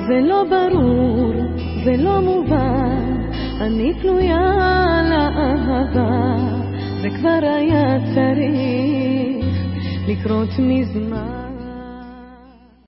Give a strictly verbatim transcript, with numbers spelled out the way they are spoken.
זה לא ברור, זה לא מובן, אני תלויה לאהבה, זה כבר היה צריך לקרות מזמן.